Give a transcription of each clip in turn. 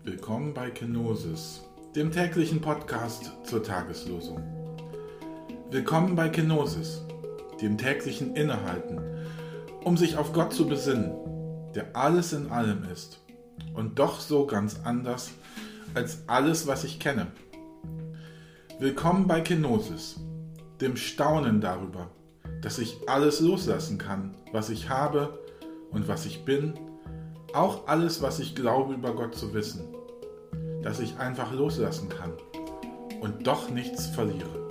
Willkommen bei Kenosis, dem täglichen Podcast zur Tageslosung. Willkommen bei Kenosis, dem täglichen Innehalten, um sich auf Gott zu besinnen, der alles in allem ist und doch so ganz anders als alles, was ich kenne. Willkommen bei Kenosis, dem Staunen darüber, dass ich alles loslassen kann, was ich habe und was ich bin, auch alles, was ich glaube über Gott zu wissen, dass ich einfach loslassen kann und doch nichts verliere.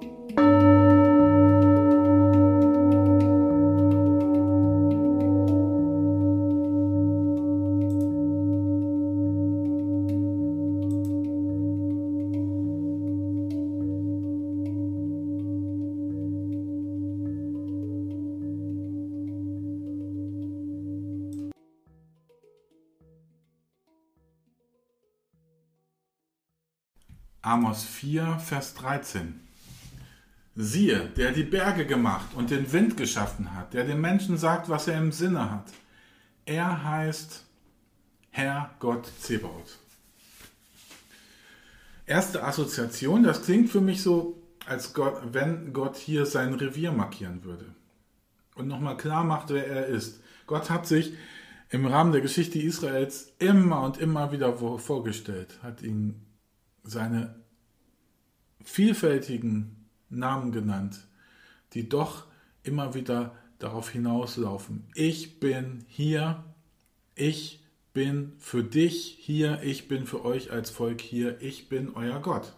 Amos 4, Vers 13. Siehe, der die Berge gemacht und den Wind geschaffen hat, der den Menschen sagt, was er im Sinne hat. Er heißt Herr Gott Zebaoth. Erste Assoziation, das klingt für mich so, als wenn Gott hier sein Revier markieren würde und nochmal klar macht, wer er ist. Gott hat sich im Rahmen der Geschichte Israels immer und immer wieder vorgestellt, hat ihn seine vielfältigen Namen genannt, die doch immer wieder darauf hinauslaufen. Ich bin hier, ich bin für dich hier, ich bin für euch als Volk hier, ich bin euer Gott.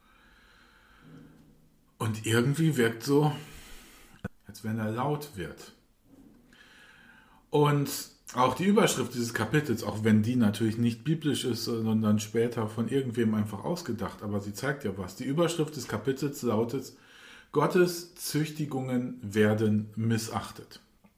Und irgendwie wirkt so, als wenn er laut wird. Und auch die Überschrift dieses Kapitels, auch wenn die natürlich nicht biblisch ist, sondern später von irgendwem einfach ausgedacht, aber sie zeigt ja was. Die Überschrift des Kapitels lautet: Gottes Züchtigungen werden missachtet.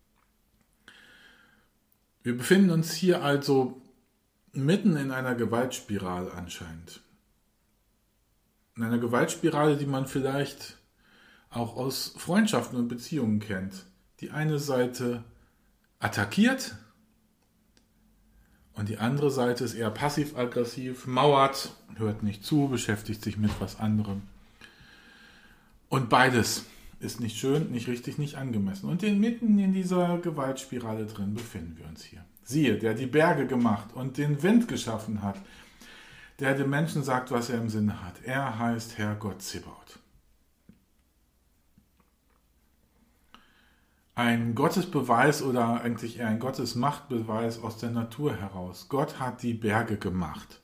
Wir befinden uns hier also mitten in einer Gewaltspirale anscheinend. In einer Gewaltspirale, die man vielleicht auch aus Freundschaften und Beziehungen kennt. Die eine Seite attackiert, und die andere Seite ist eher passiv-aggressiv, mauert, hört nicht zu, beschäftigt sich mit was anderem. Und beides ist nicht schön, nicht richtig, nicht angemessen. Und mitten in dieser Gewaltspirale drin befinden wir uns hier. Siehe, der die Berge gemacht und den Wind geschaffen hat, der dem Menschen sagt, was er im Sinne hat. Er heißt Herr Gott Zebaoth. Ein Gottesbeweis oder eigentlich eher ein Gottesmachtbeweis aus der Natur heraus. Gott hat die Berge gemacht.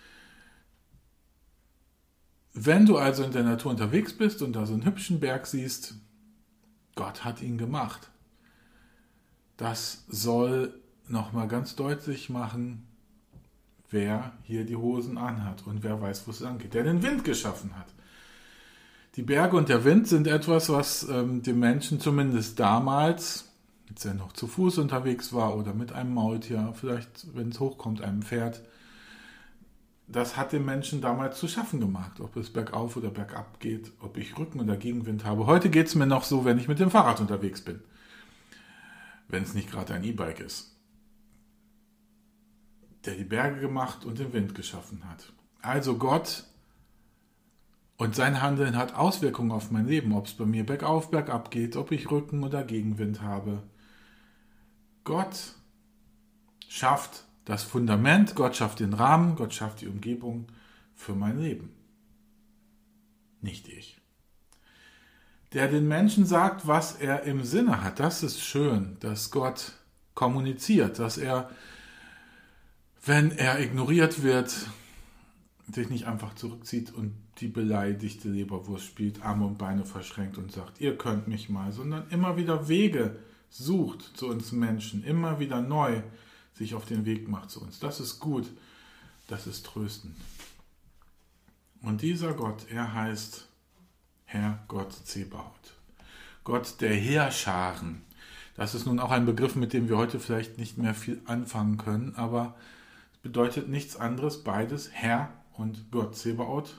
Wenn du also in der Natur unterwegs bist und da so einen hübschen Berg siehst, Gott hat ihn gemacht. Das soll nochmal ganz deutlich machen, wer hier die Hosen anhat und wer weiß, wo es lang geht, der den Wind geschaffen hat. Die Berge und der Wind sind etwas, was dem Menschen zumindest damals, als er noch zu Fuß unterwegs war oder mit einem Maultier, vielleicht, wenn es hochkommt, einem Pferd, das hat dem Menschen damals zu schaffen gemacht, ob es bergauf oder bergab geht, ob ich Rücken- oder Gegenwind habe. Heute geht es mir noch so, wenn ich mit dem Fahrrad unterwegs bin, wenn es nicht gerade ein E-Bike ist, der die Berge gemacht und den Wind geschaffen hat. Also Gott und sein Handeln hat Auswirkungen auf mein Leben, ob es bei mir bergauf, bergab geht, ob ich Rücken- oder Gegenwind habe. Gott schafft das Fundament, Gott schafft den Rahmen, Gott schafft die Umgebung für mein Leben. Nicht ich. Der den Menschen sagt, was er im Sinne hat, das ist schön, dass Gott kommuniziert, dass er, wenn er ignoriert wird, sich nicht einfach zurückzieht und die beleidigte Leberwurst spielt, Arme und Beine verschränkt und sagt, ihr könnt mich mal, sondern immer wieder Wege sucht zu uns Menschen, immer wieder neu sich auf den Weg macht zu uns. Das ist gut, das ist tröstend. Und dieser Gott, er heißt Herr Gott Zebaoth, Gott der Heerscharen. Das ist nun auch ein Begriff, mit dem wir heute vielleicht nicht mehr viel anfangen können, aber es bedeutet nichts anderes, beides, Herr und Gott Zebaoth.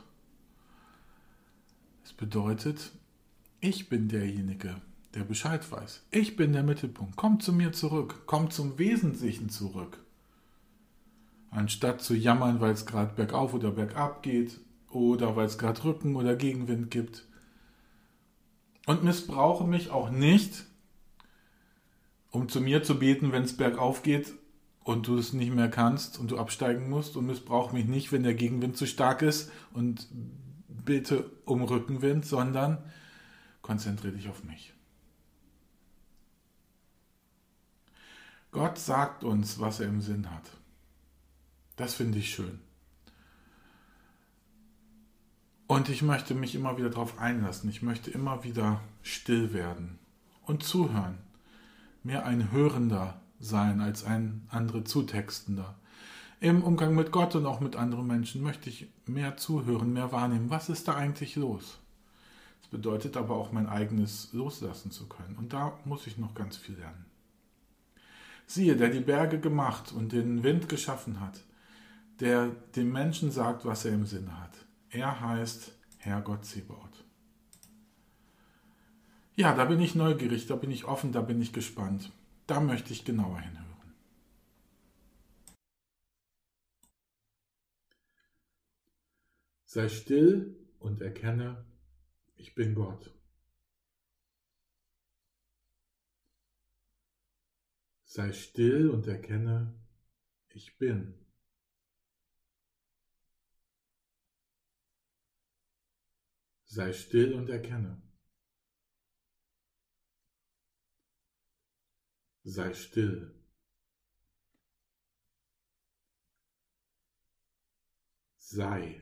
Es bedeutet, ich bin derjenige, der Bescheid weiß. Ich bin der Mittelpunkt. Komm zu mir zurück. Komm zum Wesentlichen zurück. anstatt zu jammern, weil es gerade bergauf oder bergab geht oder weil es gerade Rücken oder Gegenwind gibt. Und missbrauche mich auch nicht, um zu mir zu beten, wenn es bergauf geht und du es nicht mehr kannst und du absteigen musst, und missbrauche mich nicht, wenn der Gegenwind zu stark ist und bitte um Rückenwind, sondern konzentriere dich auf mich. Gott sagt uns, was er im Sinn hat. Das finde ich schön. Und ich möchte mich immer wieder darauf einlassen. Ich möchte immer wieder still werden und zuhören. Mehr ein Hörender sein als ein andere Zutextender. Im Umgang mit Gott und auch mit anderen Menschen möchte ich mehr zuhören, mehr wahrnehmen. Was ist da eigentlich los? Das bedeutet aber auch, mein eigenes loslassen zu können. Und da muss ich noch ganz viel lernen. Siehe, der die Berge gemacht und den Wind geschaffen hat, der dem Menschen sagt, was er im Sinne hat. Er heißt Herr Gott Zebaoth. Ja, da bin ich neugierig, da bin ich offen, da bin ich gespannt. Da möchte ich genauer hinhören. Sei still und erkenne, ich bin Gott. Sei still und erkenne, ich bin. Sei still und erkenne. Sei still. Sei.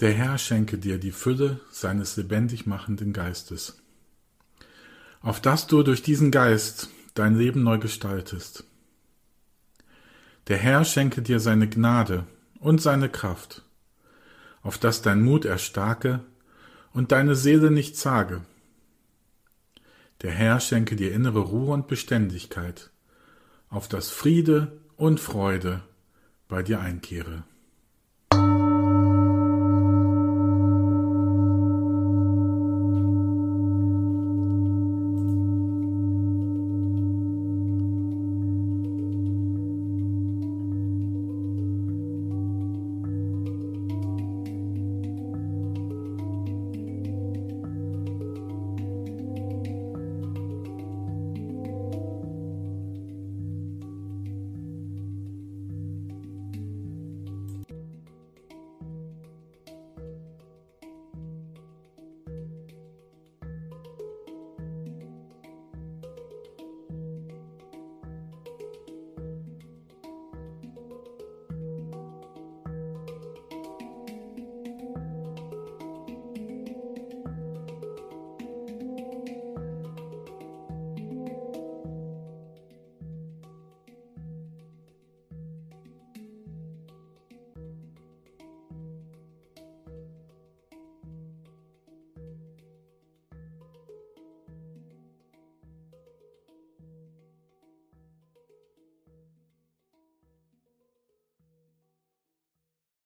Der Herr schenke dir die Fülle seines lebendig machenden Geistes, auf dass du durch diesen Geist dein Leben neu gestaltest. Der Herr schenke dir seine Gnade und seine Kraft, auf dass dein Mut erstarke und deine Seele nicht zage. Der Herr schenke dir innere Ruhe und Beständigkeit, auf dass Friede und Freude bei dir einkehre.